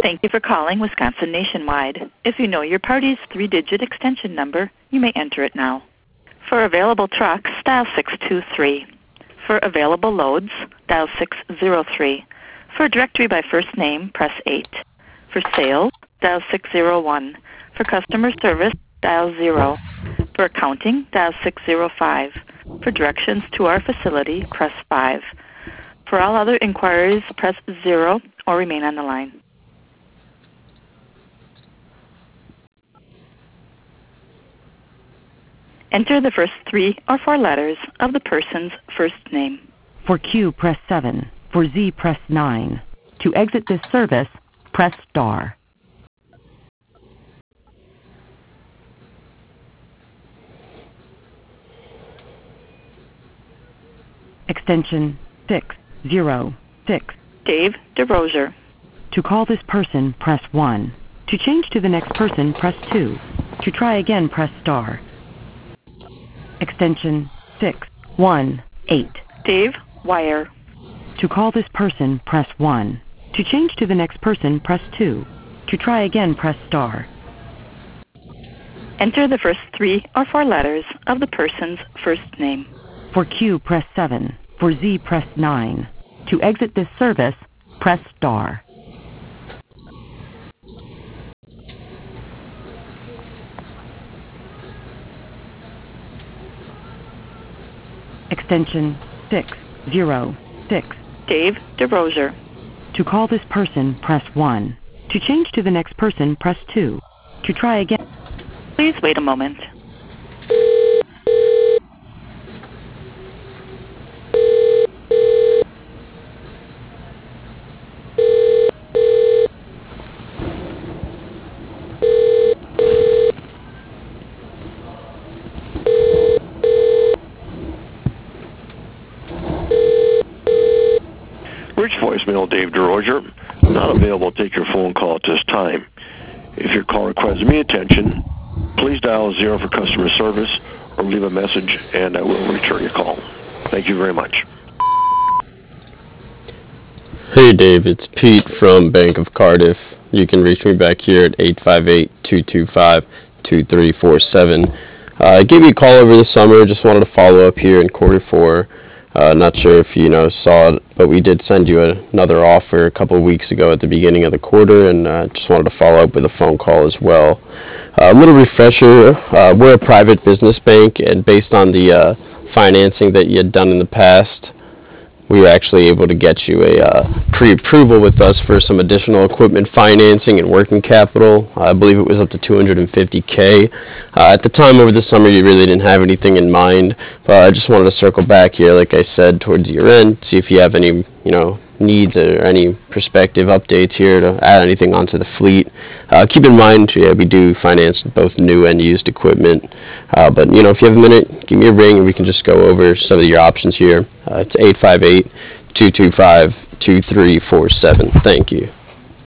Thank you for calling Wisconsin Nationwide. If you know your party's 3-digit extension number, you may enter it now. For available trucks, dial 623. For available loads, dial 603. For a directory by first name, press 8. For sales, dial 601. For customer service, dial 0. For accounting, dial 605. For directions to our facility, press 5. For all other inquiries, press 0 or remain on the line. Enter the first 3 or 4 letters of the person's first name. For Q, press 7. For Z, press 9. To exit this service, press star. Extension 606. Dave DeRosier. To call this person, press 1. To change to the next person, press 2. To try again, press star. Extension 618. Dave Wire. To call this person, press 1. To change to the next person, press 2. To try again, press star. Enter the first 3 or 4 letters of the person's first name. For Q, press 7. For Z, press 9. To exit this service, press star. Extension 606. Dave DeRosier. To call this person, press 1. To change to the next person, press 2. To try again. Please wait a moment. Rich voicemail, Dave DeRosier. Not available to take your phone call at this time. If your call requires immediate attention, please dial 0 for customer service or leave a message and I will return your call. Thank you very much. Hey Dave, it's Pete from Bank of Cardiff. You can reach me back here at 858-225-2347. I gave you a call over the summer, just wanted to follow up here in quarter 4. Not sure if you saw it, but we did send you another offer a couple of weeks ago at the beginning of the quarter, and just wanted to follow up with a phone call as well. A little refresher, we're a private business bank, and based on the financing that you had done in the past, we were actually able to get you a pre-approval with us for some additional equipment financing and working capital. I believe it was up to $250K. At the time over the summer, you really didn't have anything in mind, but I just wanted to circle back here, like I said, towards year end, see if you have any, needs or any prospective updates here to add anything onto the fleet. Keep in mind, we do finance both new and used equipment. But if you have a minute, give me a ring and we can just go over some of your options here. It's 858-225-2347. Thank you.